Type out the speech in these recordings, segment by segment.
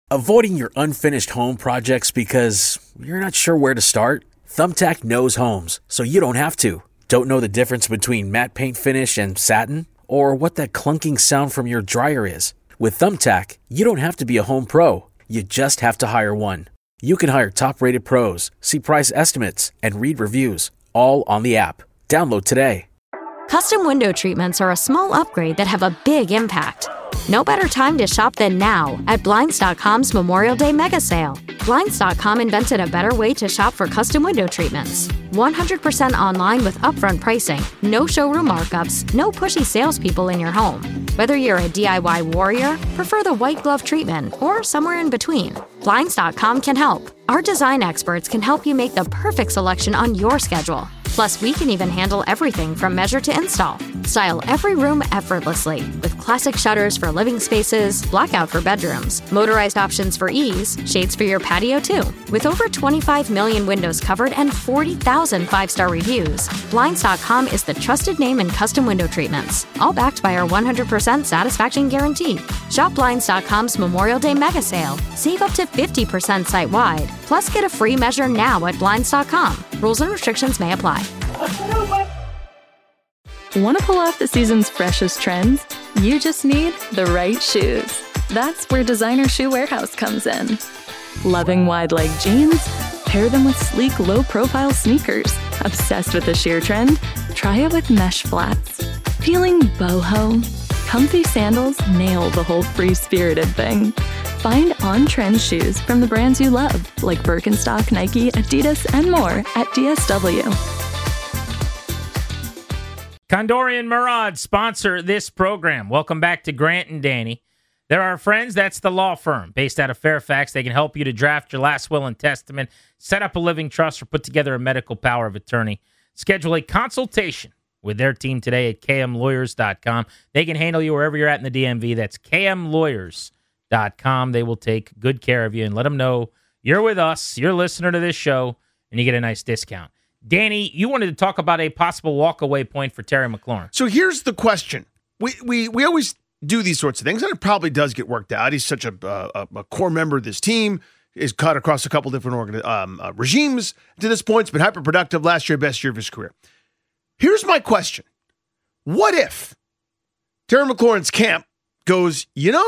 Avoiding your unfinished home projects because you're not sure where to start? Thumbtack knows homes, so you don't have to. Don't know the difference between matte paint finish and satin? Or what that clunking sound from your dryer is? With Thumbtack, you don't have to be a home pro. You just have to hire one. You can hire top-rated pros, see price estimates, and read reviews, all on the app. Download today. Custom window treatments are a small upgrade that have a big impact. No better time to shop than now at Blinds.com's Memorial Day Mega Sale. Blinds.com invented a better way to shop for custom window treatments. 100% online with upfront pricing, no showroom markups, no pushy salespeople in your home. Whether you're a DIY warrior, prefer the white glove treatment, or somewhere in between, Blinds.com can help. Our design experts can help you make the perfect selection on your schedule. Plus, we can even handle everything from measure to install. Style every room effortlessly with classic shutters for living spaces, blackout for bedrooms, motorized options for ease, shades for your patio too. With over 25 million windows covered and 40,000 five-star reviews, Blinds.com is the trusted name in custom window treatments, all backed by our 100% satisfaction guarantee. Shop Blinds.com's Memorial Day Mega Sale. Save up to 50% site-wide. Plus, get a free measure now at Blinds.com. Rules and restrictions may apply. Want to pull off the season's freshest trends? You just need the right shoes. That's where Designer Shoe Warehouse comes in. Loving wide leg jeans? Pair them with sleek, low-profile sneakers. Obsessed with the sheer trend? Try it with mesh flats. Feeling boho? Comfy sandals nail the whole free-spirited thing. Find on-trend shoes from the brands you love, like Birkenstock, Nike, Adidas, and more at DSW. Condori and Murad sponsor this program. Welcome back to Grant and Danny. They're our friends. That's the law firm based out of Fairfax. They can help you to draft your last will and testament, set up a living trust, or put together a medical power of attorney. Schedule a consultation with their team today at kmlawyers.com. They can handle you wherever you're at in the DMV. That's kmlawyers.com. They will take good care of you, and let them know you're with us, you're a listener to this show, and you get a nice discount. Danny, you wanted to talk about a possible walkaway point for Terry McLaurin. So here's the question. We always do these sorts of things, and it probably does get worked out. He's such a core member of this team. He's cut across a couple different regimes to this point. He's been hyper-productive. Last year, best year of his career. Here's my question. What if Terry McLaurin's camp goes,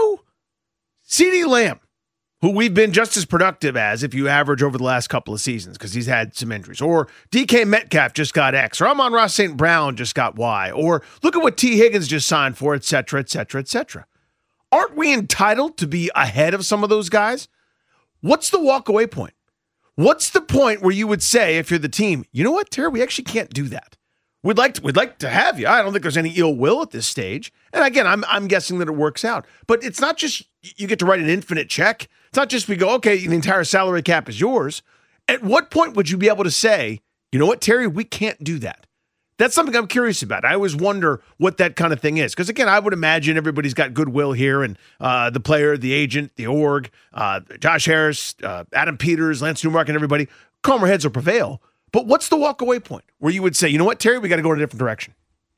CeeDee Lamb, who we've been just as productive as if you average over the last couple of seasons because he's had some injuries, or DK Metcalf just got X, or Amon-Ra St. Brown just got Y, or look at what T. Higgins just signed for, et cetera, et cetera, et cetera. Aren't we entitled to be ahead of some of those guys? What's the walkaway point? What's the point where you would say, if you're the team, you know what, Terry, we actually can't do that. We'd like to have you. I don't think there's any ill will at this stage. And again, I'm guessing that it works out. But it's not just you get to write an infinite check. It's not just we go, okay, the entire salary cap is yours. At what point would you be able to say, you know what, Terry, we can't do that? That's something I'm curious about. I always wonder what that kind of thing is. Because again, I would imagine everybody's got goodwill here, and the player, the agent, the org, Josh Harris, Adam Peters, Lance Newmark, and everybody, calmer heads will prevail. But what's the walkaway point where you would say, you know what, Terry, we got to go in a different direction?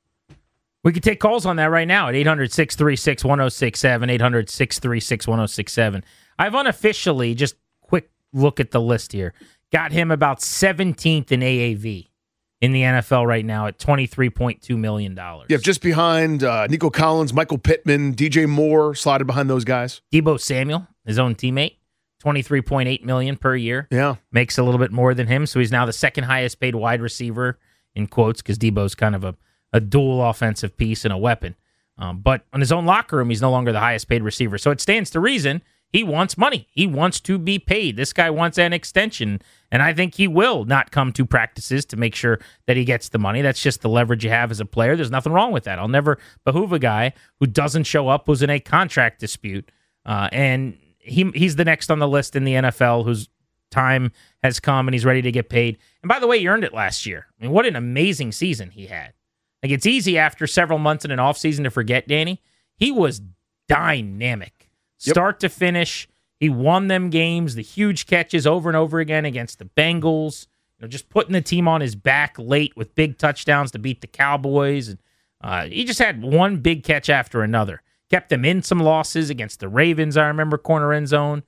We could take calls on that right now at 800-636-1067, 800-636-1067. I've unofficially, just quick look at the list here, got him about 17th in AAV in the NFL right now at $23.2 million. Yeah, just behind Nico Collins, Michael Pittman, DJ Moore, slotted behind those guys. Deebo Samuel, his own teammate. $23.8 million per year. Yeah. Makes a little bit more than him. So he's now the second highest paid wide receiver, in quotes, because Debo's kind of a dual offensive piece and a weapon. But on his own locker room, he's no longer the highest paid receiver. So it stands to reason he wants money. He wants to be paid. This guy wants an extension. And I think he will not come to practices to make sure that he gets the money. That's just the leverage you have as a player. There's nothing wrong with that. I'll never behoove a guy who doesn't show up, who's in a contract dispute. And he's the next on the list in the NFL whose time has come and he's ready to get paid. And by the way, he earned it last year. I mean, what an amazing season he had. Like, it's easy after several months in an offseason to forget, Danny. He was dynamic. Yep. Start to finish. He won them games, the huge catches over and over again against the Bengals. Just putting the team on his back late with big touchdowns to beat the Cowboys. And he just had one big catch after another. Kept them in some losses against the Ravens, I remember, corner end zone.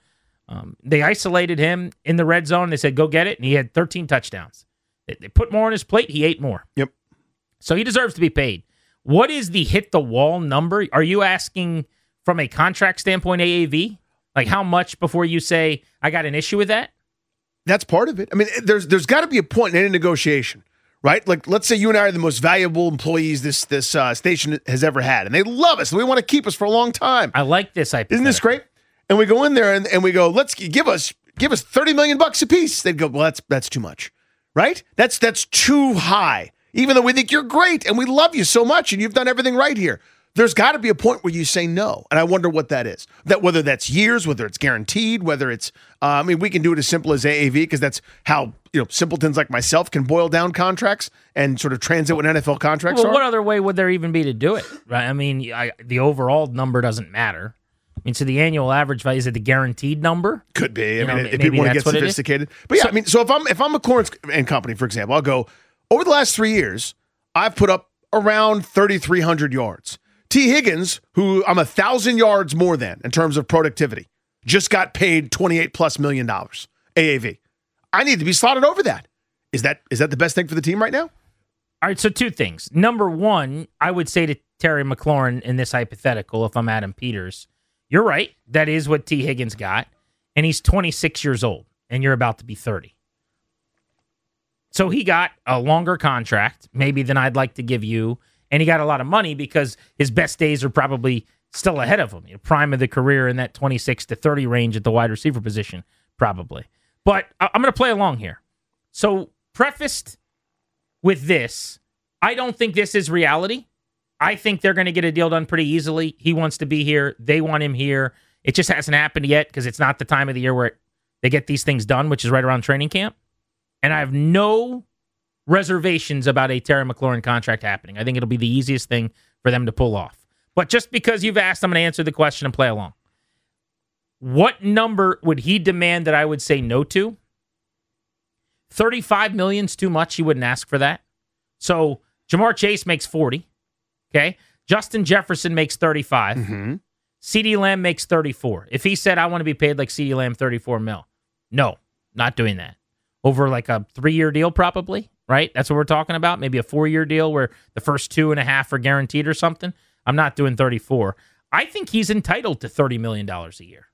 They isolated him in the red zone. They said, go get it. And he had 13 touchdowns. They put more on his plate. He ate more. Yep. So he deserves to be paid. What is the hit the wall number? Are you asking from a contract standpoint, AAV? Like how much before you say, I got an issue with that? That's part of it. I mean, there's got to be a point in any negotiation, right? Like, let's say you and I are the most valuable employees this station has ever had, and they love us, and we want to keep us for a long time. I like this hypothetical. Isn't this great? And we go in there and we go, let's give us $30 million a piece. They'd go, well, that's too much, right? That's too high. Even though we think you're great and we love you so much and you've done everything right here. There's got to be a point where you say no. And I wonder what that is. That whether that's years, whether it's guaranteed, whether it's, we can do it as simple as AAV because that's how, simpletons like myself can boil down contracts and sort of transit what NFL contracts are. What other way would there even be to do it? Right? I mean, the overall number doesn't matter. I mean, so the annual average value, is it the guaranteed number? Could be. If people want to get sophisticated. But yeah, so if I'm a Corn and Company, for example, I'll go, over the last 3 years, I've put up around 3,300 yards. T. Higgins, who I'm 1,000 yards more than in terms of productivity, just got paid $28+ million AAV. I need to be slotted over that. Is that the best thing for the team right now? All right, so two things. Number one, I would say to Terry McLaurin in this hypothetical, if I'm Adam Peters, you're right. That is what T. Higgins got, and he's 26 years old, and you're about to be 30. So he got a longer contract, maybe than I'd like to give you, and he got a lot of money because his best days are probably still ahead of him. Prime of the career in that 26 to 30 range at the wide receiver position, probably. But I'm going to play along here. So prefaced with this, I don't think this is reality. I think they're going to get a deal done pretty easily. He wants to be here. They want him here. It just hasn't happened yet because it's not the time of the year where they get these things done, which is right around training camp. And I have no reservations about a Terry McLaurin contract happening. I think it'll be the easiest thing for them to pull off. But just because you've asked, I'm going to answer the question and play along. What number would he demand that I would say no to? $35 million is too much. He wouldn't ask for that. So Jamar Chase makes 40. Okay. Justin Jefferson makes 35. Mm-hmm. CeeDee Lamb makes 34. If he said, I want to be paid like CeeDee Lamb, 34 mil. No, not doing that. Over like a 3-year deal, probably, right? That's what we're talking about. Maybe a 4-year deal where the first 2.5 are guaranteed or something. I'm not doing 34. I think he's entitled to $30 million a year.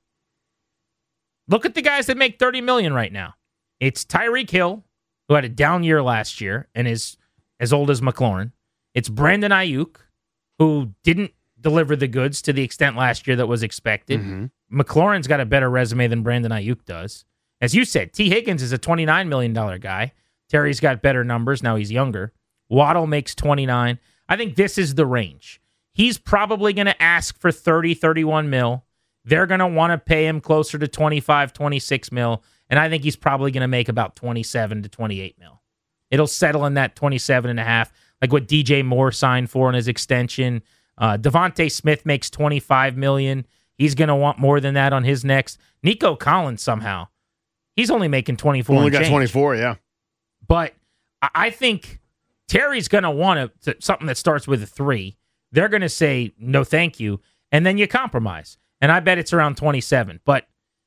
Look at the guys that make $30 million right now. It's Tyreek Hill, who had a down year last year and is as old as McLaurin. It's Brandon Ayuk, who didn't deliver the goods to the extent last year that was expected. Mm-hmm. McLaurin's got a better resume than Brandon Ayuk does. As you said, T. Higgins is a $29 million guy. Terry's got better numbers. Now he's younger. Waddle makes 29. I think this is the range. He's probably going to ask for 30, 31 mil. They're going to want to pay him closer to 25, 26 mil. And I think he's probably going to make about 27 to 28 mil. It'll settle in that 27.5, like what DJ Moore signed for in his extension. Devontae Smith makes 25 million. He's going to want more than that on his next. Nico Collins somehow. He's only making 24. Only got 24, yeah. But I think Terry's going to want something that starts with a 3. They're going to say, no, thank you. And then you compromise. And I bet it's around 27. But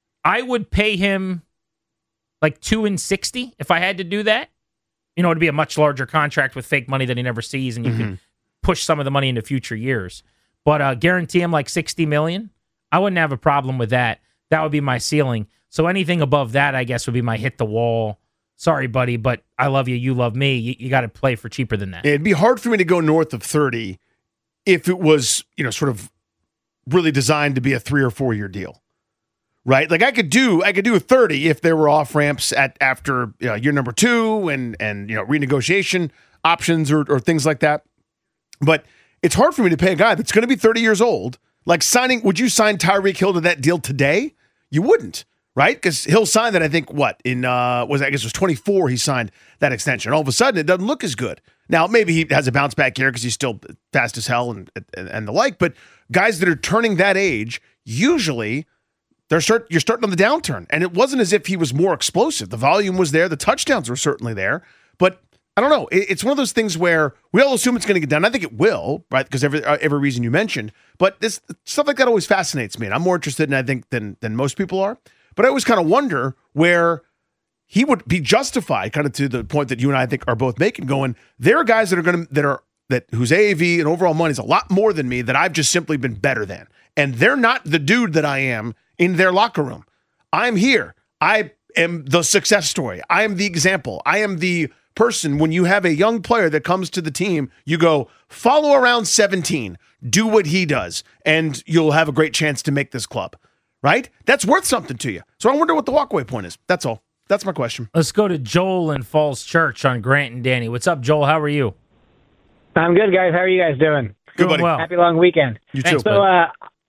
I would pay him like $260 if I had to do that. It'd be a much larger contract with fake money that he never sees, and you can push some of the money into future years. But guarantee him like $60 million. I wouldn't have a problem with that. That would be my ceiling. So anything above that, I guess, would be my hit the wall. Sorry, buddy, but I love you. You love me. You got to play for cheaper than that. It'd be hard for me to go north of 30 if it was, sort of really designed to be a 3 or 4 year deal, right? Like I could do 30 if there were off ramps after year number 2 and renegotiation options or things like that. But it's hard for me to pay a guy that's going to be 30 years old. Like would you sign Tyreek Hill to that deal today? You wouldn't, right? Because Hill signed that, I think, it was 24 he signed that extension. All of a sudden, it doesn't look as good. Now, maybe he has a bounce back here because he's still fast as hell and the like, but guys that are turning that age, usually you're starting on the downturn. And it wasn't as if he was more explosive. The volume was there. The touchdowns were certainly there. But I don't know. It's one of those things where we all assume it's going to get done. I think it will, right? Because every reason you mentioned. But this stuff like that always fascinates me, and I'm more interested in, I think, than most people are. but I always kind of wonder where he would be justified, kind of to the point that you and I think are both making, going, there are guys whose AAV and overall money is a lot more than me that I've just simply been better than. And they're not the dude that I am in their locker room. I'm here. I am the success story. I am the example. I am the person. When you have a young player that comes to the team, you go, follow around 17, do what he does, and you'll have a great chance to make this club, right? That's worth something to you. So I wonder what the walkaway point is. That's all. That's my question. Let's go to Joel in Falls Church on Grant and Danny. What's up, Joel? How are you? I'm good, guys. How are you guys doing? Good, buddy. Well. Happy long weekend. You too. So,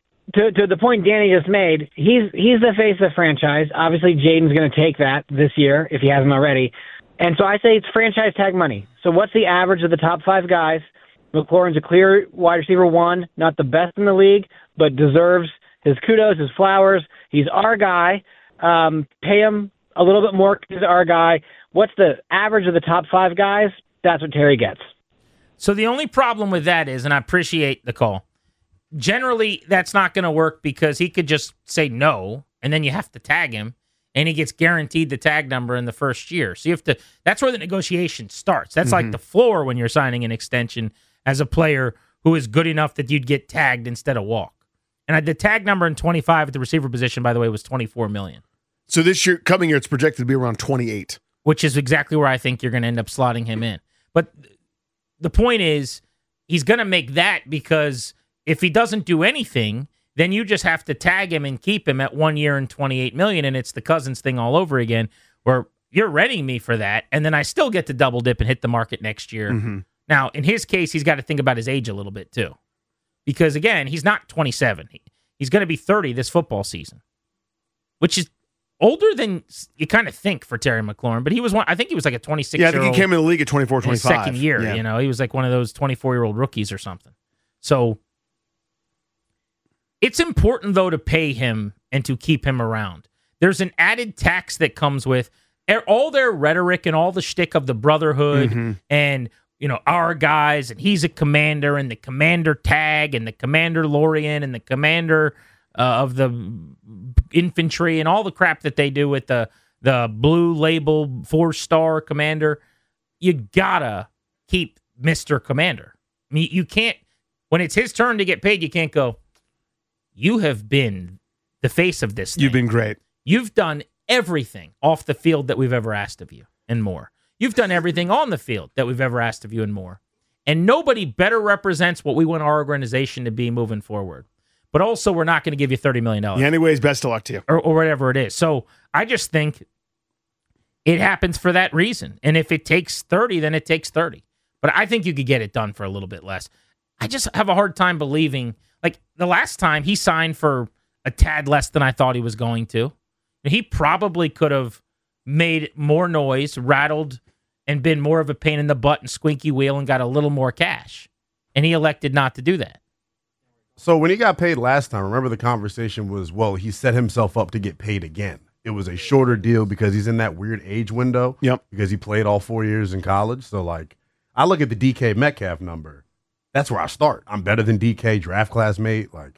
to the point Danny just made, he's the face of the franchise. Obviously, Jaden's going to take that this year if he hasn't already. And so I say it's franchise tag money. So what's the average of the top 5 guys? McLaurin's a clear wide receiver 1, not the best in the league, but deserves his kudos, his flowers. He's our guy. Pay him a little bit more because he's our guy. What's the average of the top 5 guys? That's what Terry gets. So the only problem with that is, and I appreciate the call, generally that's not going to work because he could just say no, and then you have to tag him, and he gets guaranteed the tag number in the first year. So you have to. That's where the negotiation starts. That's like the floor when you're signing an extension as a player who is good enough that you'd get tagged instead of walk. And the tag number in 25 at the receiver position, by the way, was $24 million. So this year, coming year, it's projected to be around 28. Which is exactly where I think you're going to end up slotting him in. But the point is, he's going to make that because if he doesn't do anything, then you just have to tag him and keep him at 1 year and $28 million, and it's the Cousins thing all over again, where you're readying me for that, and then I still get to double dip and hit the market next year. Now, in his case, he's got to think about his age a little bit too, because again, he's not 27. He's going to be 30 this football season, which is older than you kind of think for Terry McLaurin, but he was one. I think he was like a 26-year-old. Yeah, I think he came in the league at 24, 25. Second year, Yeah. He was like one of those 24-year-old rookies or something. So it's important, though, to pay him and to keep him around. There's an added tax that comes with all their rhetoric and all the shtick of the brotherhood and, our guys, and he's a commander, and the commander tag, and the commander Lorien, and the commander of the infantry, and all the crap that they do with the blue label 4-star commander. You gotta keep Mr. Commander. I mean, you can't, when it's his turn to get paid, you can't go, you have been the face of this thing. You've been great. You've done everything off the field that we've ever asked of you and more. You've done everything on the field that we've ever asked of you and more. And nobody better represents what we want our organization to be moving forward. But also, we're not going to give you $30 million. Yeah, anyways, best of luck to you. Or whatever it is. So I just think it happens for that reason. And if it takes 30, then it takes 30. But I think you could get it done for a little bit less. I just have a hard time believing, like the last time he signed for a tad less than I thought he was going to. He probably could have made more noise, rattled, and been more of a pain in the butt and squeaky wheel and got a little more cash. And he elected not to do that. So when he got paid last time, remember the conversation was, well, he set himself up to get paid again. It was a shorter deal because he's in that weird age window. Yep. Because he played all 4 years in college. So, like, I look at the DK Metcalf number. That's where I start. I'm better than DK, draft class mate. Like,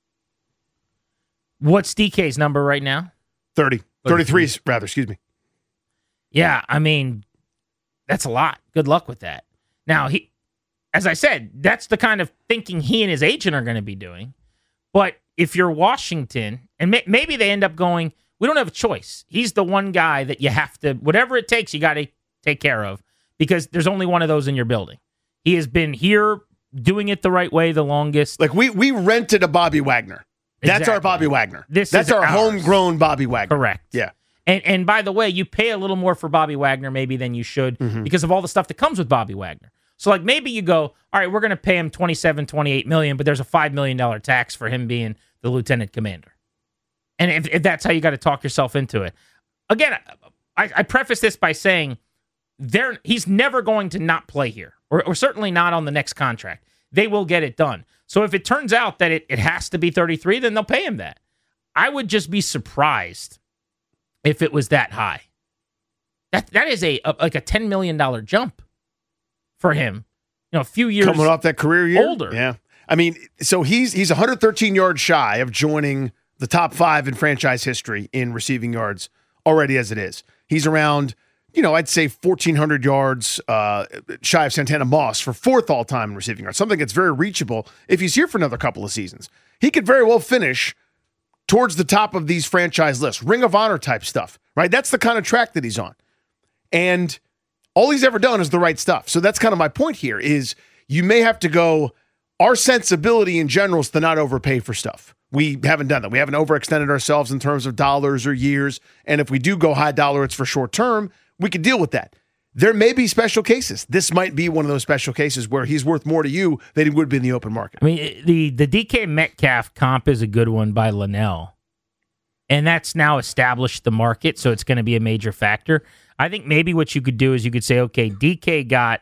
what's DK's number right now? 30. 33, rather, excuse me. Yeah, I mean, that's a lot. Good luck with that. Now, as I said, that's the kind of thinking he and his agent are going to be doing. But if you're Washington, and maybe they end up going, we don't have a choice. He's the one guy that you have to, whatever it takes, you got to take care of because there's only one of those in your building. He has been here doing it the right way the longest. Like, we rented a Bobby Wagner. That's Exactly. our Bobby Wagner. That's our ours. homegrown Bobby Wagner. Correct. Yeah. And by the way, you pay a little more for Bobby Wagner maybe than you should because of all the stuff that comes with Bobby Wagner. So like maybe you go, all right, we're going to pay him $28 million, but there's a $5 million tax for him being the lieutenant commander. And if that's how you got to talk yourself into it. Again, I preface this by saying he's never going to not play here, or certainly not on the next contract. They will get it done. So if it turns out that it has to be 33, then they'll pay him that. I would just be surprised if it was that high. That is like a $10 million jump for him. A few years coming off that career year. older. Yeah. I mean, so he's 113 yards shy of joining the top 5 in franchise history in receiving yards already as it is. He's around, I'd say 1,400 yards shy of Santana Moss for 4th all-time in receiving yards, something that's very reachable if he's here for another couple of seasons. He could very well finish towards the top of these franchise lists, Ring of Honor type stuff, right? That's the kind of track that he's on. And all he's ever done is the right stuff. So that's kind of my point here is you may have to go, our sensibility in general is to not overpay for stuff. We haven't done that. We haven't overextended ourselves in terms of dollars or years. And if we do go high dollar, it's for short term. We could deal with that. There may be special cases. This might be one of those special cases where he's worth more to you than he would be in the open market. I mean, the DK Metcalf comp is a good one by Linnell. And that's now established the market, so it's going to be a major factor. I think maybe what you could do is you could say, okay, DK got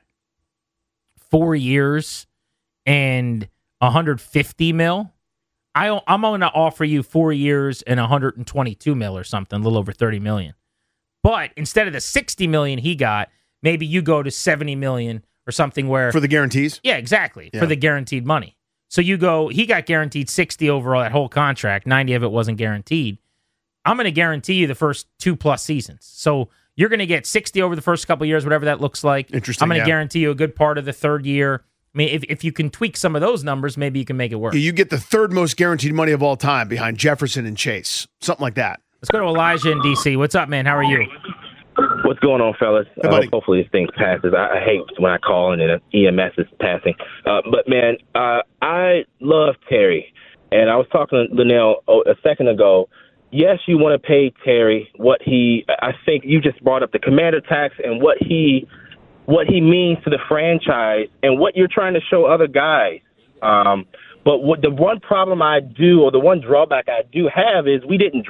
4 years and $150 million. I'm going to offer you 4 years and $122 million or something, a little over $30 million. But instead of the $60 million he got, maybe you go to $70 million or something where... For the guarantees? Yeah, exactly. Yeah. For the guaranteed money. So you go, he got guaranteed 60 overall that whole contract. 90 of it wasn't guaranteed. I'm going to guarantee you the first 2+ seasons. So you're going to get 60 over the first couple of years, whatever that looks like. Interesting. I'm going to guarantee you a good part of the third year. I mean, if you can tweak some of those numbers, maybe you can make it work. Yeah, you get the 3rd most guaranteed money of all time behind Jefferson and Chase. Something like that. Let's go to Elijah in D.C. What's up, man? How are you? What's going on, fellas? Hopefully this thing passes. I hate when I call and an EMS is passing. But, man, I love Terry. And I was talking to Linnell a second ago. Yes, you want to pay Terry I think you just brought up the commander tax and what he means to the franchise and what you're trying to show other guys. But the one problem I do, or the one drawback I do have is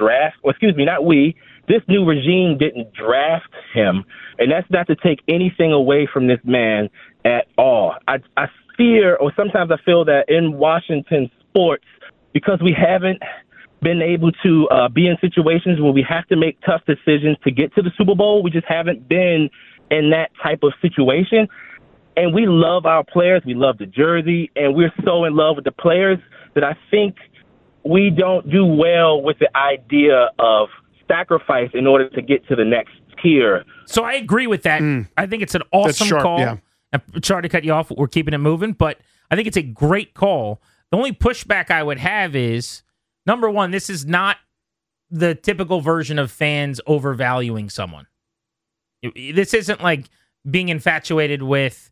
this new regime didn't draft him. And that's not to take anything away from this man at all. I fear, or sometimes I feel that in Washington sports, because we haven't been able to be in situations where we have to make tough decisions to get to the Super Bowl. We just haven't been in that type of situation. And we love our players. We love the jersey. And we're so in love with the players that I think we don't do well with the idea of sacrifice in order to get to the next tier. So I agree with that. I think it's an awesome call. Yeah. I'm sorry to cut you off. We're keeping it moving. But I think it's a great call. The only pushback I would have is, number one, this is not the typical version of fans overvaluing someone. This isn't like being infatuated with,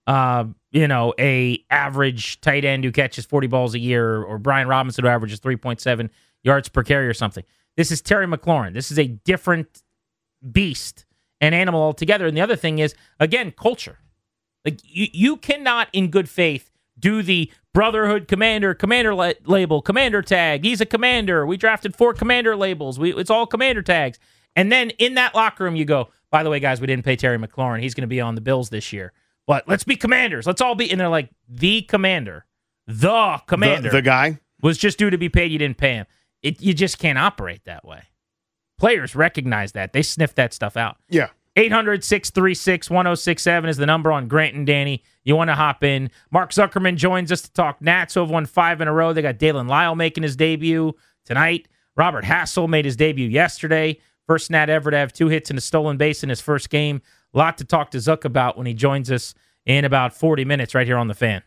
a average tight end who catches 40 balls a year, or Brian Robinson who averages 3.7 yards per carry or something. This is Terry McLaurin. This is a different beast and animal altogether. And the other thing is, again, culture. Like you cannot, in good faith, do the Brotherhood commander label, commander tag. He's a commander. We drafted 4 commander labels. It's all commander tags. And then in that locker room, you go, by the way, guys, we didn't pay Terry McLaurin. He's going to be on the Bills this year. But let's be commanders. Let's all be. And they're like, the commander the guy was just due to be paid. You didn't pay him. You just can't operate that way. Players recognize that. They sniff that stuff out. Yeah. 800-636-1067 is the number on Grant and Danny. You want to hop in. Mark Zuckerman joins us to talk Nats, who have won 5 in a row. They got Dalen Lyle making his debut tonight. Robert Hassel made his debut yesterday. First Nat ever to have 2 hits and a stolen base in his first game. A lot to talk to Zuck about when he joins us in about 40 minutes right here on The Fan.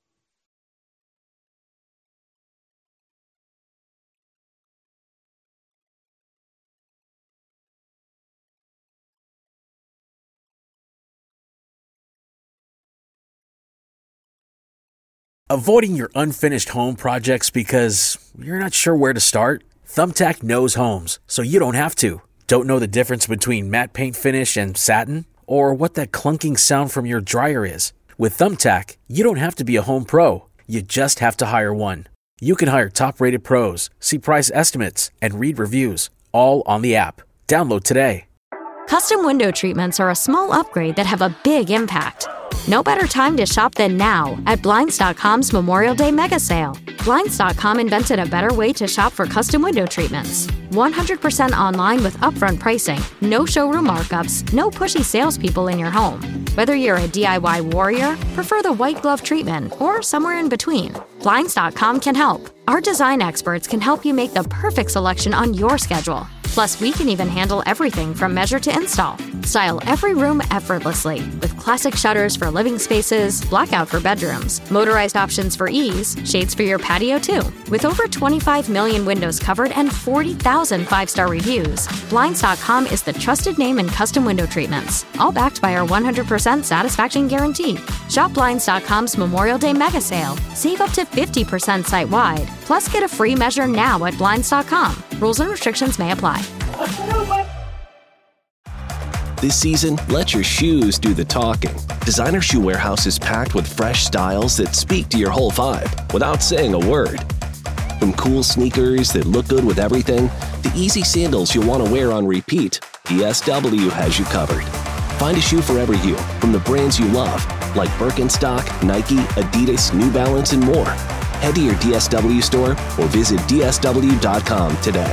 Avoiding your unfinished home projects because you're not sure where to start? Thumbtack knows homes, so you don't have to. Don't know the difference between matte paint finish and satin? Or what that clunking sound from your dryer is? With Thumbtack, you don't have to be a home pro. You just have to hire one. You can hire top-rated pros, see price estimates, and read reviews, all on the app. Download today. Custom window treatments are a small upgrade that have a big impact. No better time to shop than now at Blinds.com's Memorial Day mega sale. Blinds.com invented a better way to shop for custom window treatments. 100% online with upfront pricing, no showroom markups, no pushy salespeople in your home. Whether you're a DIY warrior, prefer the white glove treatment, or somewhere in between, Blinds.com can help. Our design experts can help you make the perfect selection on your schedule. Plus, we can even handle everything from measure to install. Style every room effortlessly with classic shutters for living spaces, blackout for bedrooms, motorized options for ease, shades for your patio too. With over 25 million windows covered and 40,000 five-star reviews, Blinds.com is the trusted name in custom window treatments, all backed by our 100% satisfaction guarantee. Shop Blinds.com's Memorial Day mega sale. Save up to 50% site-wide. Plus, get a free measure now at Blinds.com. Rules and restrictions may apply. This season, let your shoes do the talking. Designer Shoe Warehouse is packed with fresh styles that speak to your whole vibe without saying a word. From cool sneakers that look good with everything, to easy sandals you'll want to wear on repeat, DSW has you covered. Find a shoe for every you from the brands you love, like Birkenstock, Nike, Adidas, New Balance, and more. Head to your DSW store or visit DSW.com today.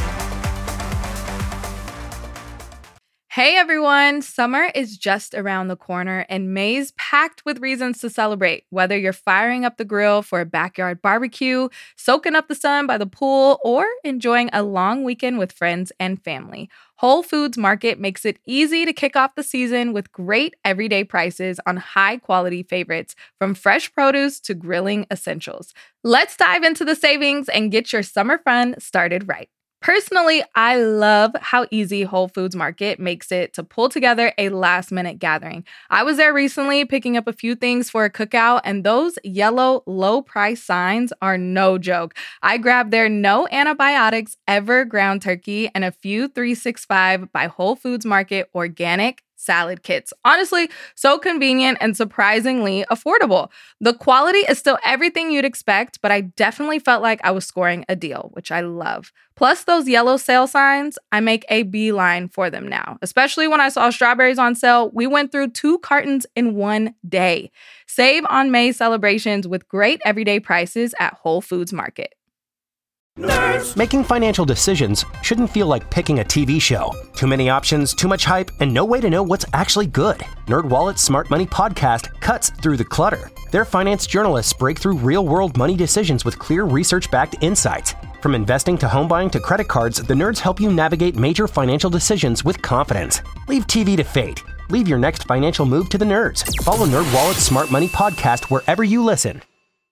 Hey everyone, summer is just around the corner and May's packed with reasons to celebrate. Whether you're firing up the grill for a backyard barbecue, soaking up the sun by the pool, or enjoying a long weekend with friends and family, Whole Foods Market makes it easy to kick off the season with great everyday prices on high-quality favorites, from fresh produce to grilling essentials. Let's dive into the savings and get your summer fun started right. Personally, I love how easy Whole Foods Market makes it to pull together a last-minute gathering. I was there recently picking up a few things for a cookout, and those yellow low-price signs are no joke. I grabbed their no antibiotics ever ground turkey and a few 365 by Whole Foods Market organic salad kits. Honestly, so convenient and surprisingly affordable. The quality is still everything you'd expect, but I definitely felt like I was scoring a deal, which I love. Plus, those yellow sale signs, I make a beeline for them now. Especially when I saw strawberries on sale, we went through 2 cartons in one day. Save on May celebrations with great everyday prices at Whole Foods Market. Nerds. Making financial decisions shouldn't feel like picking a TV show. Too many options, too much hype, and no way to know what's actually good. NerdWallet's Smart Money podcast cuts through the clutter. Their finance journalists break through real-world money decisions with clear research-backed insights. From investing to home buying to credit cards, the nerds help you navigate major financial decisions with confidence. Leave TV to fate. Leave your next financial move to the nerds. Follow NerdWallet's Smart Money podcast wherever you listen.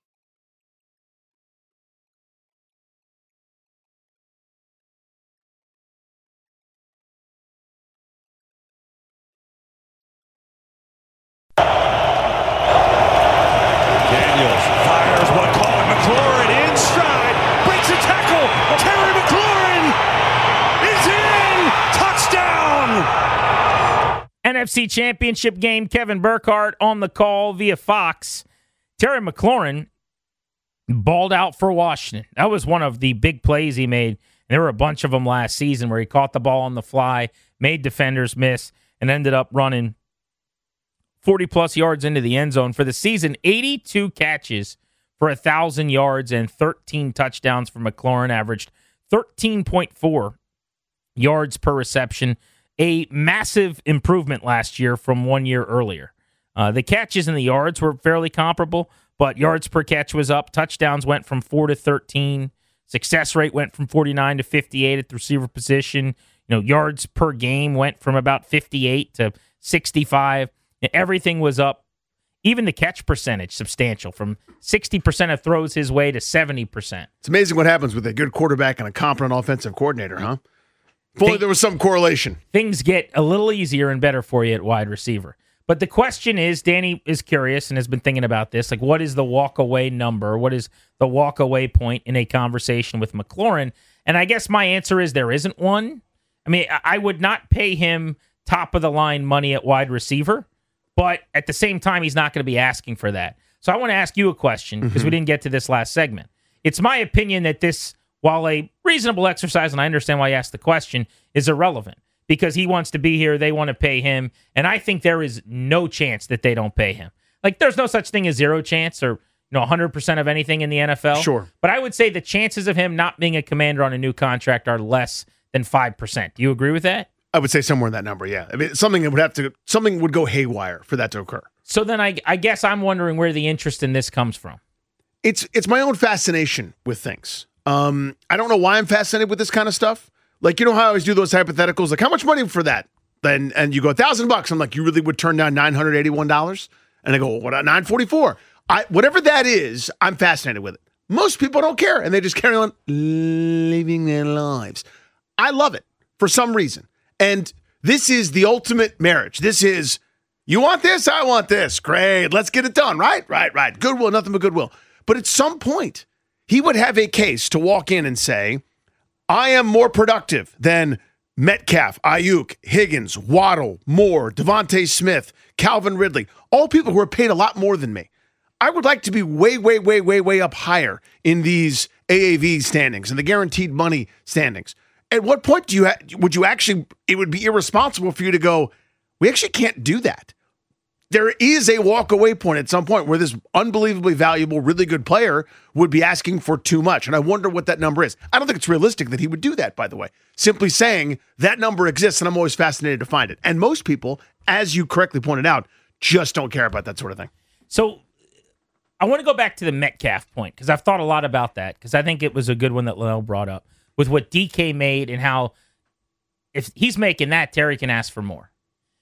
NFC Championship game, Kevin Burkhardt on the call via Fox. Terry McLaurin balled out for Washington. That was one of the big plays he made. And there were a bunch of them last season where he caught the ball on the fly, made defenders miss, and ended up running 40-plus yards into the end zone. For the season, 82 catches for 1,000 yards and 13 touchdowns for McLaurin, averaged 13.4 yards per reception. A massive improvement last year from 1 year earlier. The catches and the yards were fairly comparable, but yards per catch was up. Touchdowns went from 4 to 13. Success rate went from 49 to 58 at the receiver position. Yards per game went from about 58 to 65. Everything was up. Even the catch percentage, substantial, from 60% of throws his way to 70%. It's amazing what happens with a good quarterback and a competent offensive coordinator, huh? If only there was some correlation. Things get a little easier and better for you at wide receiver. But the question is, Danny is curious and has been thinking about this, like, what is the walk-away number? What is the walk-away point in a conversation with McLaurin? And I guess my answer is there isn't one. I mean, I would not pay him top-of-the-line money at wide receiver, but at the same time, he's not going to be asking for that. So I want to ask you a question, because we didn't get to this last segment. It's my opinion that this, while a reasonable exercise, and I understand why you asked the question, is irrelevant. because he wants to be here. They want to pay him. And I think there is no chance that they don't pay him. Like, there's no such thing as zero chance or 100% of anything in the NFL. Sure. But I would say the chances of him not being a Commander on a new contract are less than 5%. Do you agree with that? I would say somewhere in that number, yeah. I mean, something would go haywire for that to occur. So then I guess I'm wondering where the interest in this comes from. It's my own fascination with things. I don't know why I'm fascinated with this kind of stuff. Like, you know how I always do those hypotheticals? Like, how much money for that? And you go $1,000. I'm like, you really would turn down $981? And I go, what? $944? Whatever that is, I'm fascinated with it. Most people don't care, and they just carry on living their lives. I love it for some reason. And this is the ultimate marriage. This is, you want this? I want this. Great. Let's get it done. Right. Goodwill, nothing but goodwill. But at some point, he would have a case to walk in and say, I am more productive than Metcalf, Ayuk, Higgins, Waddle, Moore, Devontae Smith, Calvin Ridley, all people who are paid a lot more than me. I would like to be way up higher in these AAV standings and the guaranteed money standings. At what point would you actually, it would be irresponsible for you to go, we actually can't do that. There is a walk-away point at some point where this unbelievably valuable, really good player would be asking for too much. And I wonder what that number is. I don't think it's realistic that he would do that, by the way. Simply saying that number exists, and I'm always fascinated to find it. And most people, as you correctly pointed out, just don't care about that sort of thing. So I want to go back to the Metcalf point, because I've thought a lot about that, because I think it was a good one that Leno brought up, with what DK made and how if he's making that, Terry can ask for more.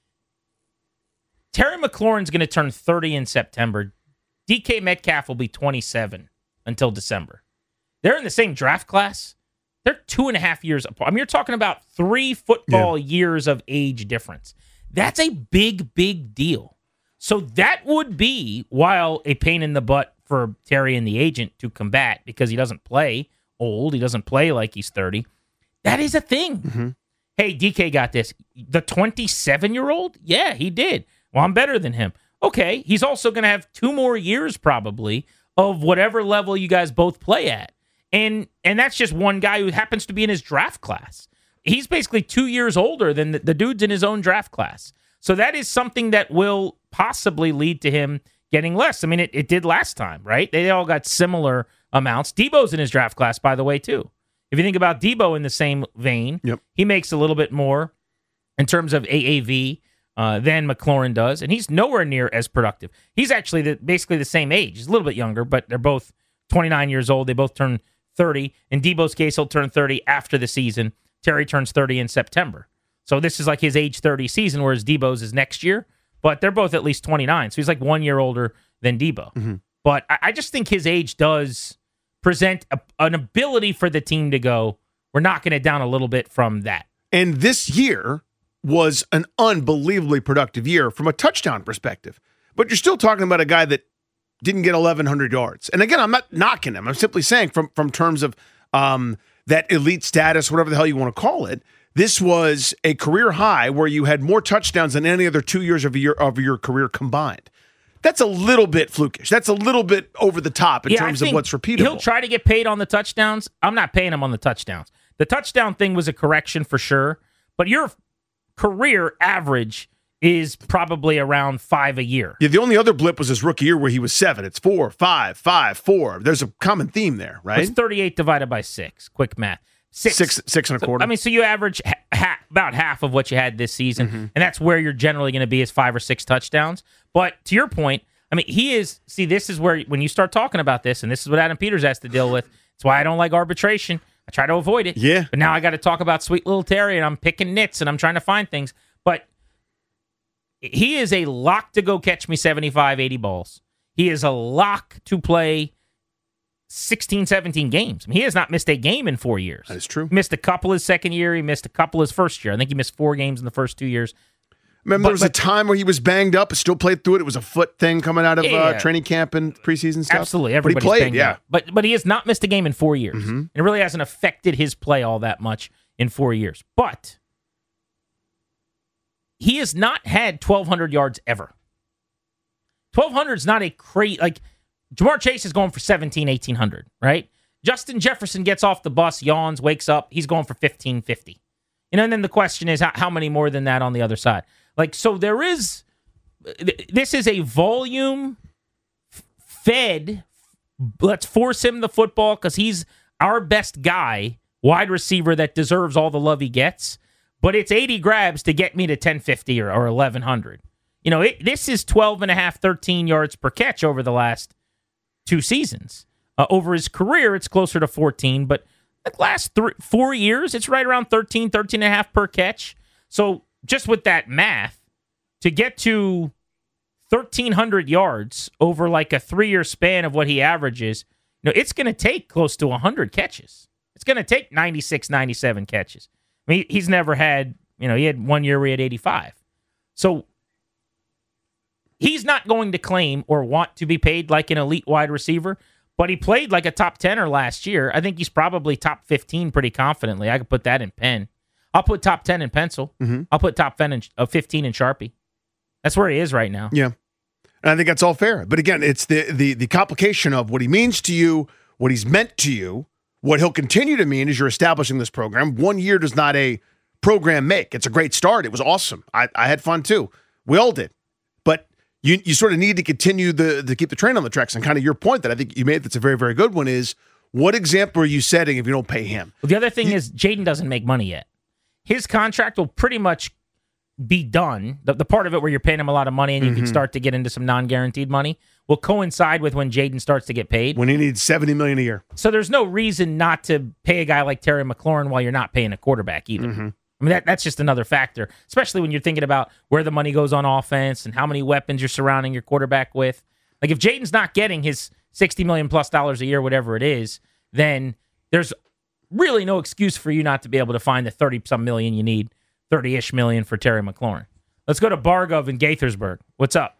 Terry McLaurin's going to turn 30 in September. DK Metcalf will be 27 until December. They're in the same draft class. They're 2.5 years apart. I mean, you're talking about 3 football years of age difference. That's a big deal. So that would be, while a pain in the butt for Terry and the agent to combat, because he doesn't play old, he doesn't play like he's 30, that is a thing. Mm-hmm. Hey, DK got this. The 27-year-old? Yeah, he did. Well, I'm better than him. Okay, he's also going to have 2 more years probably of whatever level you guys both play at. And that's just one guy who happens to be in his draft class. He's basically 2 years older than the dude's in his own draft class. So that is something that will possibly lead to him getting less. I mean, it did last time, right? They all got similar amounts. Debo's in his draft class, by the way, too. If you think about Debo in the same vein, he makes a little bit more in terms of AAV than McLaurin does, and he's nowhere near as productive. He's actually basically the same age. He's a little bit younger, but they're both 29 years old. They both turn 30. In Debo's case, he'll turn 30 after the season. Terry turns 30 in September. So this is like his age 30 season, whereas Debo's is next year, but they're both at least 29. So he's like 1 year older than Debo. Mm-hmm. But I just think his age does present an ability for the team to go, we're knocking it down a little bit from that. And this year was an unbelievably productive year from a touchdown perspective. But you're still talking about a guy that didn't get 1,100 yards. And again, I'm not knocking him. I'm simply saying from terms of that elite status, whatever the hell you want to call it, this was a career high where you had more touchdowns than any other 2 years of your career combined. That's a little bit flukish. That's a little bit over the top in terms of what's repeatable. He'll try to get paid on the touchdowns. I'm not paying him on the touchdowns. The touchdown thing was a correction for sure, but your career average is probably around 5 a year. Yeah, the only other blip was his rookie year where he was 7. It's 4, 5, 5, 4. There's a common theme there, right? It's 38 divided by 6. Quick math. Six and a quarter. I mean, so you average about half of what you had this season, and that's where you're generally going to be is 5 or 6 touchdowns. But to your point, I mean, this is where when you start talking about this, and this is what Adam Peters has to deal with. It's why I don't like arbitration. I try to avoid it. Yeah. But now I got to talk about sweet little Terry, and I'm picking nits, and I'm trying to find things. But he is a lock to go catch me 75, 80 balls. He is a lock to play 16, 17 games. I mean, he has not missed a game in 4 years. That is true. He missed a couple his second year. He missed a couple his first year. I think he missed 4 games in the first 2 years. Remember, there was a time where he was banged up, still played through it. It was a foot thing coming out of training camp and preseason stuff. Absolutely. Everybody's Everybody's played, yeah. Up. But he has not missed a game in 4 years. Mm-hmm. It really hasn't affected his play all that much in 4 years. But he has not had 1,200 yards ever. 1,200 is not a crazy... Like, Jamar Chase is going for 17, 1,800, right? Justin Jefferson gets off the bus, yawns, wakes up. He's going for 1,550. And then the question is how many more than that on the other side? Like, so this is a volume fed, let's force him the football because he's our best guy, wide receiver that deserves all the love he gets. But it's 80 grabs to get me to 1050 or 1100. This is 12.5, 13 yards per catch over the last 2 seasons. Over his career, it's closer to 14, but the last 4 years, it's right around 13.5 per catch. So just with that math, to get to 1,300 yards over like a 3-year span of what he averages, it's going to take close to 100 catches. It's going to take 96, 97 catches. I mean, he's never had, he had 1 year where he had 85. So he's not going to claim or want to be paid like an elite wide receiver, but he played like a top 10er last year. I think he's probably top 15 pretty confidently. I could put that in pen. I'll put top 10 in pencil. Mm-hmm. I'll put top 15 in Sharpie. That's where he is right now. Yeah. And I think that's all fair. But again, it's the complication of what he means to you, what he's meant to you, what he'll continue to mean as you're establishing this program. 1 year does not a program make. It's a great start. It was awesome. I had fun too. We all did. But you sort of need to continue to keep the train on the tracks. And kind of your point that I think you made that's a very, very good one is, what example are you setting if you don't pay him? Well, the other thing is Jaden doesn't make money yet. His contract will pretty much be done. The part of it where you're paying him a lot of money and you can start to get into some non-guaranteed money will coincide with when Jaden starts to get paid. When he needs $70 million a year. So there's no reason not to pay a guy like Terry McLaurin while you're not paying a quarterback either. Mm-hmm. I mean, that's just another factor, especially when you're thinking about where the money goes on offense and how many weapons you're surrounding your quarterback with. Like, if Jaden's not getting his $60 million plus a year, whatever it is, then there's really no excuse for you not to be able to find the 30-some million you need, 30-ish million for Terry McLaurin. Let's go to Bargov in Gaithersburg. What's up?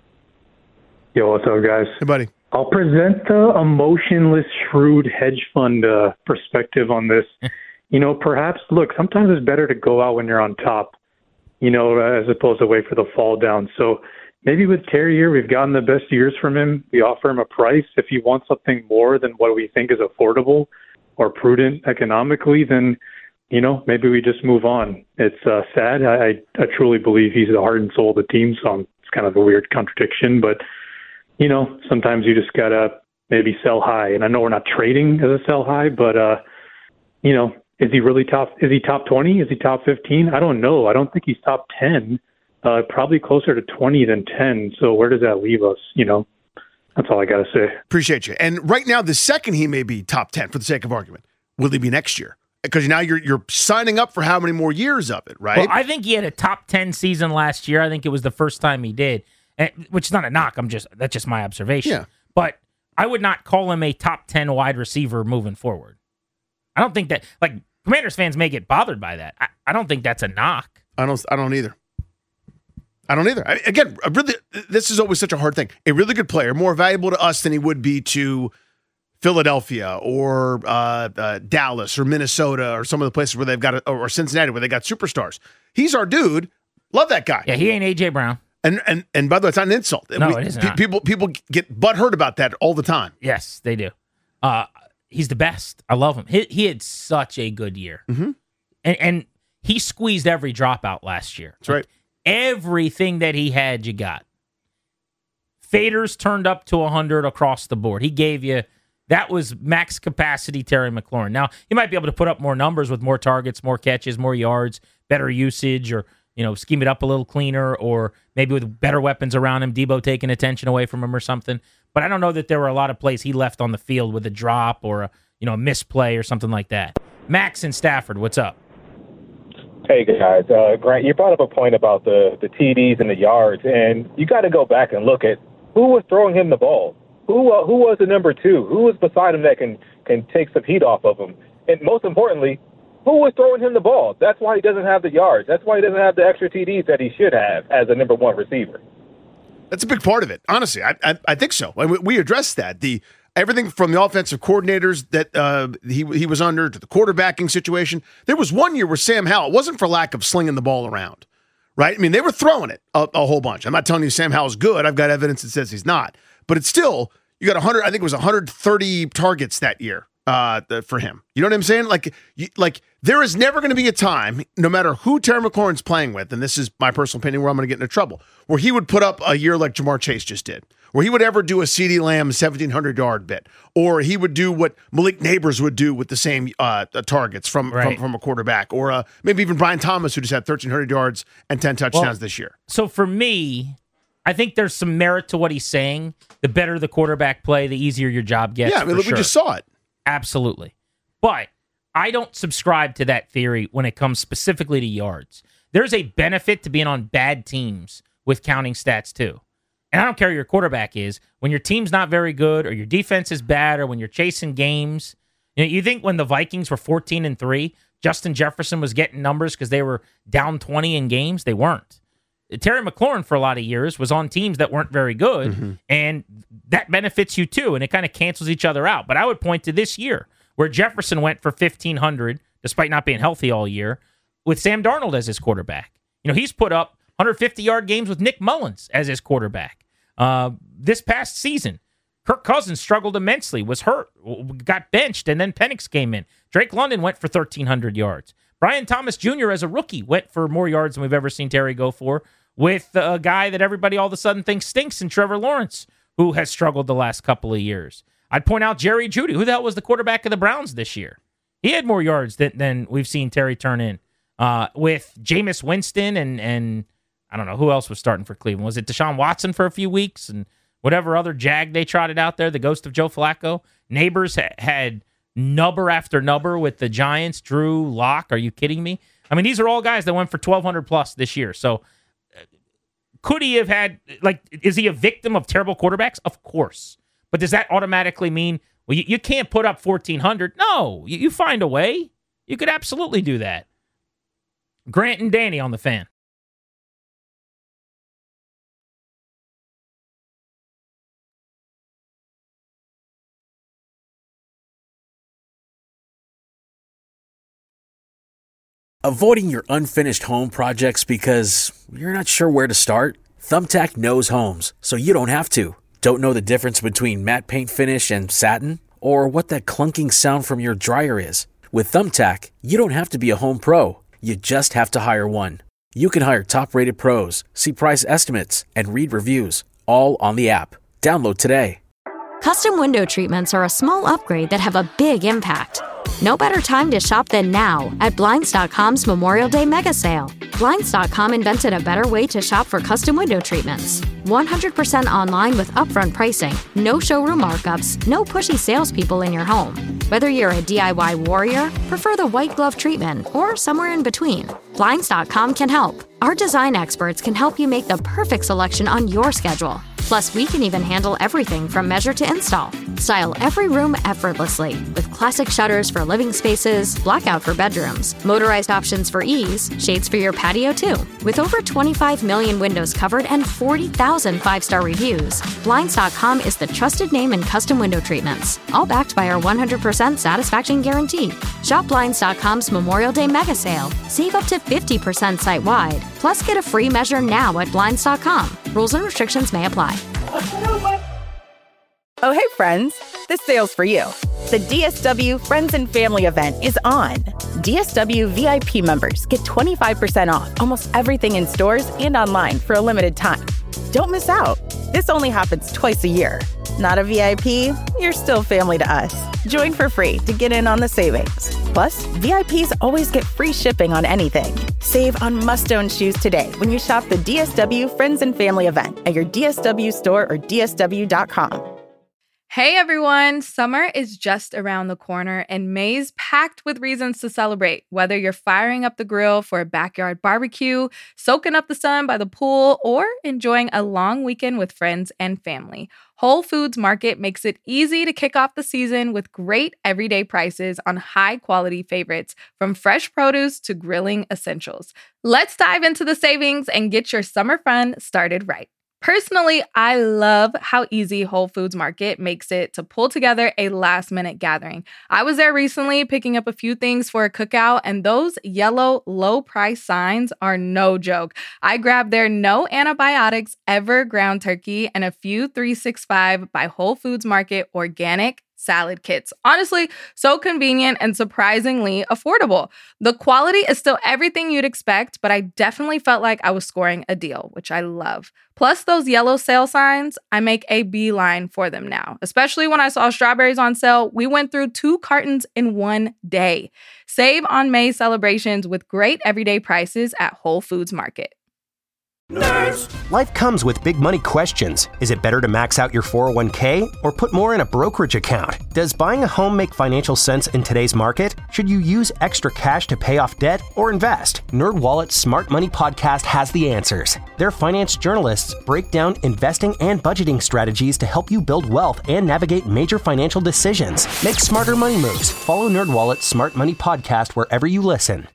Yo, what's up, guys? Hey, buddy. I'll present the emotionless, shrewd hedge fund perspective on this. Perhaps, look, sometimes it's better to go out when you're on top, as opposed to wait for the fall down. So maybe with Terry here, we've gotten the best years from him. We offer him a price. If he wants something more than what we think is affordable or prudent economically, then, maybe we just move on. It's sad. I truly believe he's the heart and soul of the team, so it's kind of a weird contradiction. But, sometimes you just got to maybe sell high. And I know we're not trading as a sell high, but, is he really top? Is he top 20? Is he top 15? I don't know. I don't think he's top 10. Probably closer to 20 than 10. So where does that leave us? That's all I got to say. Appreciate you. And right now, the second he may be top 10, for the sake of argument, will he be next year? Because now you're signing up for how many more years of it, right? Well, I think he had a top 10 season last year. I think it was the first time he did, which is not a knock. That's just my observation. Yeah. But I would not call him a top 10 wide receiver moving forward. I don't think that, like, Commanders fans may get bothered by that. I don't think that's a knock. I don't either. Again, this is always such a hard thing. A really good player, more valuable to us than he would be to Philadelphia or Dallas or Minnesota or some of the places where they've got, or Cincinnati where they got superstars. He's our dude. Love that guy. Yeah, he ain't A.J. Brown. And by the way, it's not an insult. No, it is not. People get butthurt about that all the time. Yes, they do. He's the best. I love him. He had such a good year. Mm-hmm. And he squeezed every dropout last year. That's right. Everything that he had, you got. Faders turned up to 100 across the board. He gave you, that was max capacity Terry McLaurin. Now, he might be able to put up more numbers with more targets, more catches, more yards, better usage, or, scheme it up a little cleaner, or maybe with better weapons around him, Debo taking attention away from him or something. But I don't know that there were a lot of plays he left on the field with a drop or a misplay or something like that. Max in Stafford, what's up? Hey, guys. Grant, you brought up a point about the TDs and the yards, and you got to go back and look at who was throwing him the ball. Who was the number two? Who was beside him that can take some heat off of him? And most importantly, who was throwing him the ball? That's why he doesn't have the yards. That's why he doesn't have the extra TDs that he should have as a number one receiver. That's a big part of it. Honestly, I think so. We addressed that. Everything from the offensive coordinators that he was under to the quarterbacking situation. There was 1 year where Sam Howell, it wasn't for lack of slinging the ball around, right? I mean, they were throwing it a whole bunch. I'm not telling you Sam Howell's good. I've got evidence that says he's not. But it's still, you got 100, I think it was 130 targets that year for him. You know what I'm saying? Like there is never going to be a time, no matter who Terry McLaurin's playing with, and this is my personal opinion, where I'm going to get into trouble, where he would put up a year like Jamar Chase just did, where he would ever do a CeeDee Lamb 1,700-yard bit, or he would do what Malik Neighbors would do with the same targets from a quarterback, or maybe even Brian Thomas, who just had 1,300 yards and 10 touchdowns this year. So for me, I think there's some merit to what he's saying. The better the quarterback play, the easier your job gets. Yeah, I mean, we just saw it. Absolutely. But I don't subscribe to that theory when it comes specifically to yards. There's a benefit to being on bad teams with counting stats too. And I don't care who your quarterback is. When your team's not very good, or your defense is bad, or when you're chasing games, you think when the Vikings were 14-3, Justin Jefferson was getting numbers because they were down 20 in games? They weren't. Terry McLaurin for a lot of years was on teams that weren't very good, and that benefits you too, and it kind of cancels each other out. But I would point to this year where Jefferson went for 1,500 despite not being healthy all year with Sam Darnold as his quarterback. He's put up 150-yard games with Nick Mullins as his quarterback. This past season, Kirk Cousins struggled immensely, was hurt, got benched, and then Penix came in. Drake London went for 1,300 yards. Brian Thomas Jr. as a rookie went for more yards than we've ever seen Terry go for, with a guy that everybody all of a sudden thinks stinks in Trevor Lawrence, who has struggled the last couple of years. I'd point out Jerry Jeudy. Who the hell was the quarterback of the Browns this year? He had more yards than we've seen Terry turn in. With Jameis Winston and I don't know who else was starting for Cleveland. Was it Deshaun Watson for a few weeks and whatever other jag they trotted out there, the ghost of Joe Flacco? Neighbors had nubber after nubber with the Giants. Drew Lock, are you kidding me? I mean, these are all guys that went for 1,200 plus this year. So could he have had, is he a victim of terrible quarterbacks? Of course. But does that automatically mean, well, you can't put up 1,400? No, you find a way. You could absolutely do that. Grant and Danny on the Fan. Avoiding your unfinished home projects because you're not sure where to start? Thumbtack knows homes, so you don't have to. Don't know the difference between matte paint finish and satin? Or what that clunking sound from your dryer is? With Thumbtack, you don't have to be a home pro. You just have to hire one. You can hire top-rated pros, see price estimates, and read reviews, all on the app. Download today. Custom window treatments are a small upgrade that have a big impact. No better time to shop than now at Blinds.com's Memorial Day Mega Sale. Blinds.com invented a better way to shop for custom window treatments. 100% online with upfront pricing, no showroom markups, no pushy salespeople in your home. Whether you're a DIY warrior, prefer the white glove treatment, or somewhere in between, Blinds.com can help. Our design experts can help you make the perfect selection on your schedule. Plus, we can even handle everything from measure to install. Style every room effortlessly with classic shutters for living spaces, blackout for bedrooms, motorized options for ease, shades for your patio too. With over 25 million windows covered and 40,000 five-star reviews, Blinds.com is the trusted name in custom window treatments, all backed by our 100% satisfaction guarantee. Shop Blinds.com's Memorial Day Mega Sale. Save up to 50% site-wide. Plus, get a free measure now at Blinds.com. Rules and restrictions may apply. Oh, hey, friends. This sale's for you. The DSW Friends and Family event is on. DSW VIP members get 25% off almost everything in stores and online for a limited time. Don't miss out. This only happens twice a year. Not a VIP? You're still family to us. Join for free to get in on the savings. Plus, VIPs always get free shipping on anything. Save on must-own shoes today when you shop the DSW Friends and Family event at your DSW store or DSW.com. Hey everyone, summer is just around the corner and May's packed with reasons to celebrate. Whether you're firing up the grill for a backyard barbecue, soaking up the sun by the pool, or enjoying a long weekend with friends and family, Whole Foods Market makes it easy to kick off the season with great everyday prices on high-quality favorites, from fresh produce to grilling essentials. Let's dive into the savings and get your summer fun started right. Personally, I love how easy Whole Foods Market makes it to pull together a last-minute gathering. I was there recently picking up a few things for a cookout, and those yellow low-price signs are no joke. I grabbed their no antibiotics ever ground turkey and a few 365 by Whole Foods Market organic salad kits. Honestly, so convenient and surprisingly affordable. The quality is still everything you'd expect, but I definitely felt like I was scoring a deal, which I love. Plus those yellow sale signs, I make a beeline for them now. Especially when I saw strawberries on sale, we went through 2 cartons in one day. Save on May's celebrations with great everyday prices at Whole Foods Market. Nerds. Life comes with big money questions. Is it better to max out your 401k or put more in a brokerage account? Does buying a home make financial sense in today's market? Should you use extra cash to pay off debt or invest? NerdWallet's Smart Money Podcast has the answers. Their finance journalists break down investing and budgeting strategies to help you build wealth and navigate major financial decisions. Make smarter money moves. Follow NerdWallet's Smart Money Podcast wherever you listen.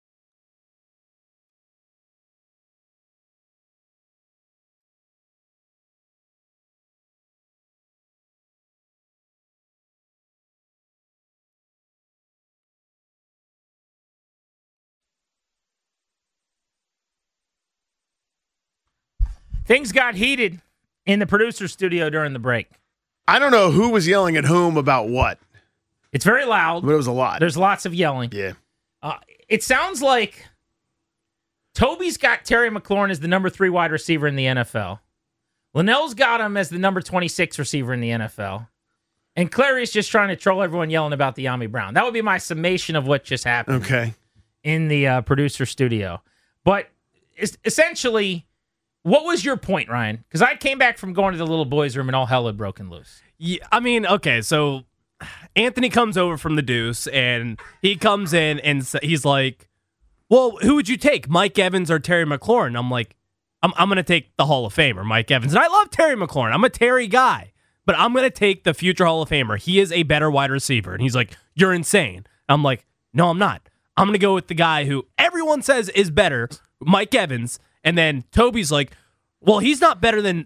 Things got heated in the producer studio during the break. I don't know who was yelling at whom about what. It's very loud. But it was a lot. There's lots of yelling. Yeah. It sounds like Toby's got Terry McLaurin as the number 3 wide receiver in the NFL. Linnell's got him as the number 26 receiver in the NFL. And Clary's just trying to troll everyone yelling about the De'Ami Brown. That would be my summation of what just happened in the producer studio. But essentially, what was your point, Ryan? Because I came back from going to the little boys' room and all hell had broken loose. Yeah, I mean, okay, so Anthony comes over from the Deuce, and he comes in and he's like, well, who would you take, Mike Evans or Terry McLaurin? I'm like, I'm going to take the Hall of Famer, Mike Evans. And I love Terry McLaurin. I'm a Terry guy. But I'm going to take the future Hall of Famer. He is a better wide receiver. And he's like, you're insane. I'm like, no, I'm not. I'm going to go with the guy who everyone says is better, Mike Evans. And then Toby's like, well, he's not better than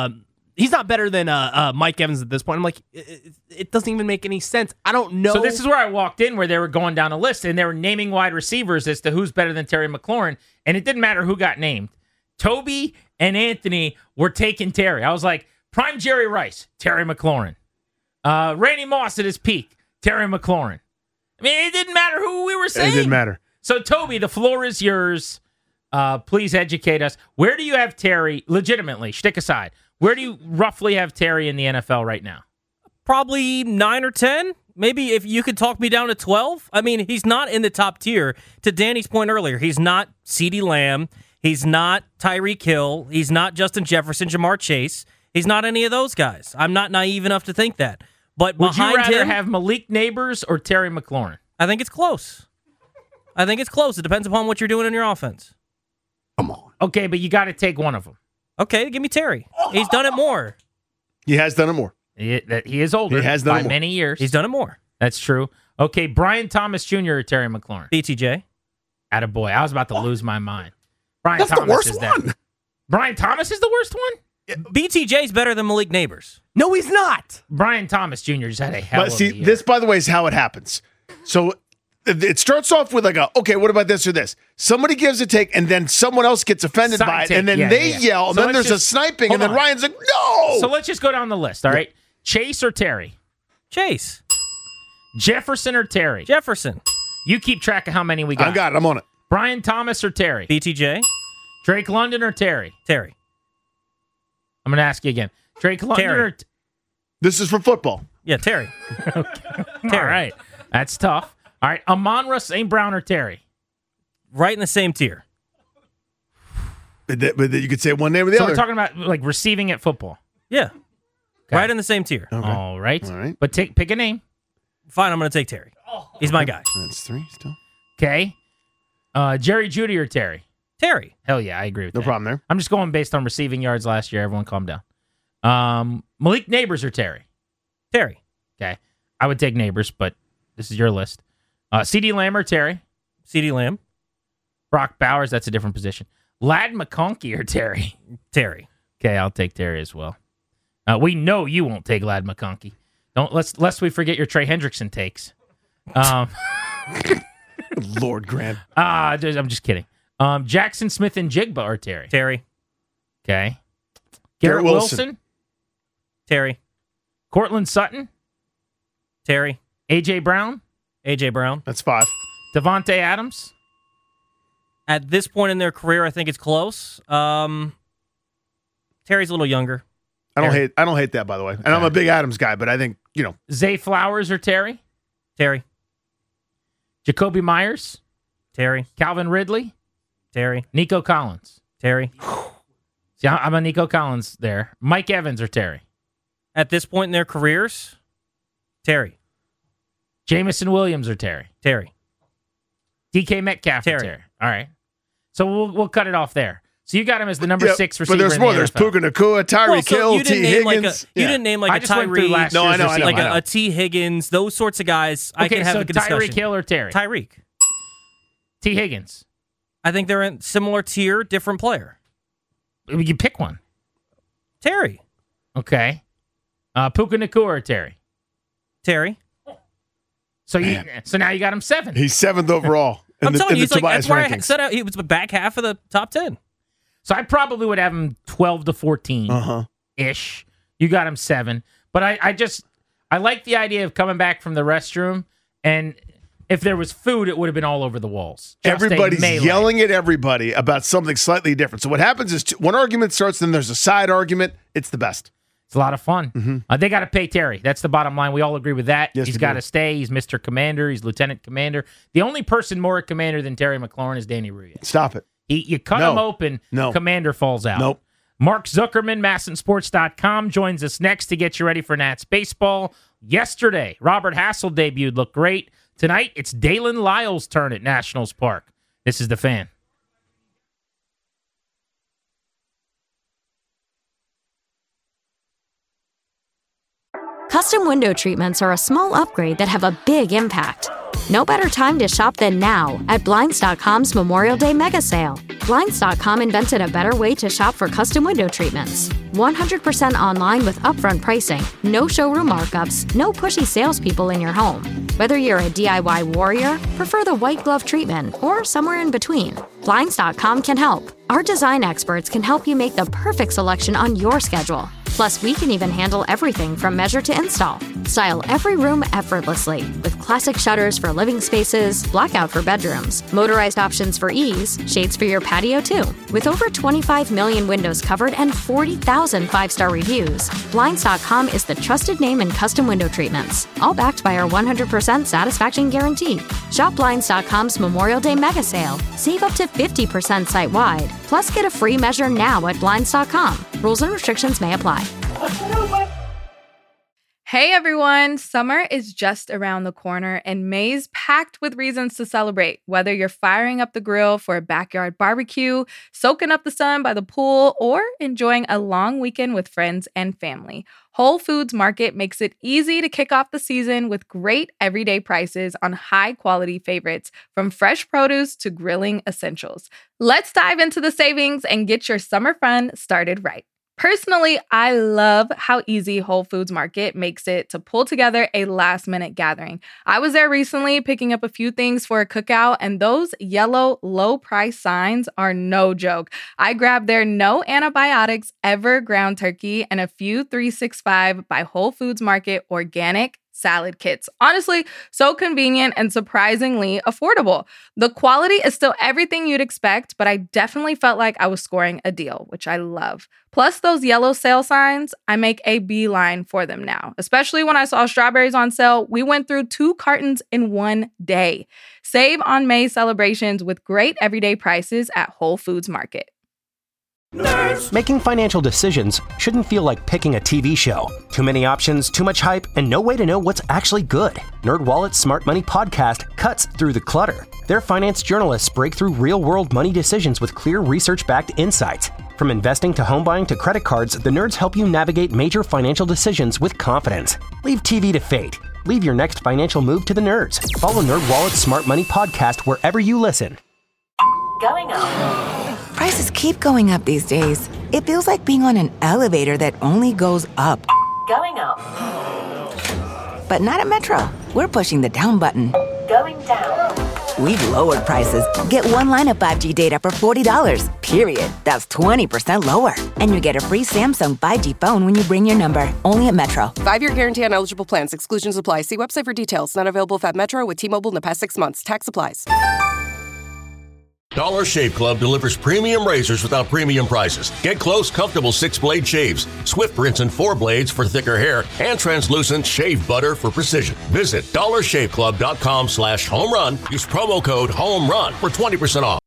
Mike Evans at this point. I'm like, it doesn't even make any sense. I don't know. So this is where I walked in, where they were going down a list and they were naming wide receivers as to who's better than Terry McLaurin, and it didn't matter who got named. Toby and Anthony were taking Terry. I was like, prime Jerry Rice, Terry McLaurin. Randy Moss at his peak, Terry McLaurin. I mean, it didn't matter who we were saying. It didn't matter. So, Toby, the floor is yours. Please educate us. Where do you have Terry, legitimately, shtick aside, where do you roughly have Terry in the NFL right now? Probably 9 or 10. Maybe if you could talk me down to 12. I mean, he's not in the top tier. To Danny's point earlier, he's not CeeDee Lamb. He's not Tyreek Hill. He's not Justin Jefferson, Jamar Chase. He's not any of those guys. I'm not naive enough to think that. But would you rather him, have Malik Neighbors or Terry McLaurin? I think it's close. It depends upon what you're doing in your offense. Come on. Okay, but you got to take one of them. Okay, give me Terry. He's done it more. He has done it more. He is older. He has done by it more. many years. He's done it more. That's true. Okay, Brian Thomas Jr. or Terry McLaurin? BTJ. Attaboy. I was about to lose my mind. Brian That's Thomas the worst is one. that. Brian Thomas is the worst one? BTJ's better than Malik Neighbors. No, he's not. Brian Thomas Jr. just had a hell But of see, a year. this, by the way, is how it happens. So it starts off with like okay, what about this or this? Somebody gives a take, and then someone else gets offended by it, and then they yell, and So then let's there's a sniping, hold and then on. Ryan's like, no! So let's just go down the list, all right? Chase or Terry? Chase. Jefferson or Terry? Jefferson. You keep track of how many we got. I got it. I'm on it. Brian Thomas or Terry? BTJ. Drake London or Terry? Terry. I'm going to ask you again. Drake London Terry. or... This is for football. Yeah, Terry. All right. That's tough. All right. Amon-Ra St. Brown or Terry? Right in the same tier. But you could say one name or the So other. we're talking about like receiving at football. Yeah. Right in the same tier. Okay. All right. All right. But pick a name. Fine, I'm going to take Terry. He's my guy. That's 3 still. Okay. Jerry Jeudy or Terry? Terry. Hell yeah, I agree with that. No problem there. I'm just going based on receiving yards last year. Everyone calm down. Malik Neighbors or Terry? Terry. Okay. I would take Neighbors, but this is your list. CeeDee Lamb or Terry? CeeDee Lamb. Brock Bowers, that's a different position. Lad McConkey or Terry? Terry. Okay, I'll take Terry as well. We know you won't take Lad McConkey. Lest we forget your Trey Hendrickson takes. Lord Grant. I'm just kidding. Jackson Smith and Jigba or Terry? Terry. Okay. Garrett Garrett Wilson? Terry. Cortland Sutton? Terry. A.J. Brown. A.J. Brown. That's 5. Devontae Adams. At this point in their career, I think it's close. Terry's a little younger. I don't hate that, by the way. And I'm a big Adams guy, but I think, Zay Flowers or Terry? Terry. Jacoby Myers? Terry. Calvin Ridley? Terry. Nico Collins? Terry. See, I'm a Nico Collins there. Mike Evans or Terry? At this point in their careers, Terry. Jamison Williams or Terry? Terry. DK Metcalf or Terry? All right. So we'll cut it off there. So you got him as the number 6 receiver. But there's more. There's Puka Nacua, Tyreek Hill, T. Higgins. You didn't name like a Tyreek. No, I know. Like a T. Higgins, those sorts of guys. Okay, I can have a good discussion. Tyreek Hill or Terry? Tyreek. T. Higgins. I think they're in similar tier, different player. You pick one. Terry. Okay. Puka Nacua or Terry? Terry. So now you got him 7. He's 7th overall. I'm telling you, that's why rankings. I said he was the back half of the top 10. So I probably would have him 12 to 14 ish. You got him 7, but I like the idea of coming back from the restroom, and if there was food, it would have been all over the walls. Everybody's yelling at everybody about something slightly different. So what happens is one argument starts, then there's a side argument. It's the best. It's a lot of fun. They got to pay Terry. That's the bottom line. We all agree with that. Yes, he's got to stay. He's Mr. Commander. He's Lieutenant Commander. The only person more a commander than Terry McLaurin is Danny Ruiz. Stop it. You cut him open, Commander falls out. Nope. Mark Zuckerman, MASNsports.com, joins us next to get you ready for Nats baseball. Yesterday, Robert Hassel debuted, looked great. Tonight, it's Dalen Lyles' turn at Nationals Park. This is The Fan. Custom window treatments are a small upgrade that have a big impact. No better time to shop than now at Blinds.com's Memorial Day mega sale. Blinds.com invented a better way to shop for custom window treatments. 100% online with upfront pricing, no showroom markups, no pushy salespeople in your home. Whether you're a DIY warrior, prefer the white glove treatment, or somewhere in between, Blinds.com can help. Our design experts can help you make the perfect selection on your schedule. Plus, we can even handle everything from measure to install. Style every room effortlessly with classic shutters for living spaces, blackout for bedrooms, motorized options for ease, shades for your patio too. With over 25 million windows covered and 40,000 5-star reviews, Blinds.com is the trusted name in custom window treatments, all backed by our 100% satisfaction guarantee. Shop Blinds.com's Memorial Day mega sale. Save up to 50% site-wide. Plus, get a free measure now at Blinds.com. Rules and restrictions may apply. Hey everyone, summer is just around the corner and May's packed with reasons to celebrate. Whether you're firing up the grill for a backyard barbecue, soaking up the sun by the pool, or enjoying a long weekend with friends and family, Whole Foods Market makes it easy to kick off the season with great everyday prices on high-quality favorites, from fresh produce to grilling essentials. Let's dive into the savings and get your summer fun started right. Personally, I love how easy Whole Foods Market makes it to pull together a last-minute gathering. I was there recently picking up a few things for a cookout, and those yellow low-price signs are no joke. I grabbed their no antibiotics ever ground turkey and a few 365 by Whole Foods Market organic salad kits. Honestly, so convenient and surprisingly affordable. The quality is still everything you'd expect, but I definitely felt like I was scoring a deal, which I love. Plus, those yellow sale signs, I make a beeline for them now. Especially when I saw strawberries on sale, we went through 2 cartons in one day. Save on May celebrations with great everyday prices at Whole Foods Market. Nerds. Making financial decisions shouldn't feel like picking a TV show. Too many options, too much hype, and no way to know what's actually good. NerdWallet's Smart Money Podcast cuts through the clutter. Their finance journalists break through real-world money decisions with clear research-backed insights. From investing to home buying to credit cards, the nerds help you navigate major financial decisions with confidence. Leave TV to fate. Leave your next financial move to the nerds. Follow NerdWallet's Smart Money Podcast wherever you listen. Going up. Prices keep going up these days. It feels like being on an elevator that only goes up. Going up. But not at Metro. We're pushing the down button. Going down. we've lowered prices. Get one line of 5G data for $40, period. That's 20% lower. And you get a free Samsung 5G phone when you bring your number. Only at Metro. 5-year guarantee on eligible plans. Exclusions apply. See website for details. Not available at Metro with T-Mobile in the past 6 months. Tax applies. Dollar Shave Club delivers premium razors without premium prices. Get close, comfortable 6-blade shaves, swift rinse and 4 blades for thicker hair, and translucent shave butter for precision. Visit dollarshaveclub.com/homerun. Use promo code HOMERUN for 20% off.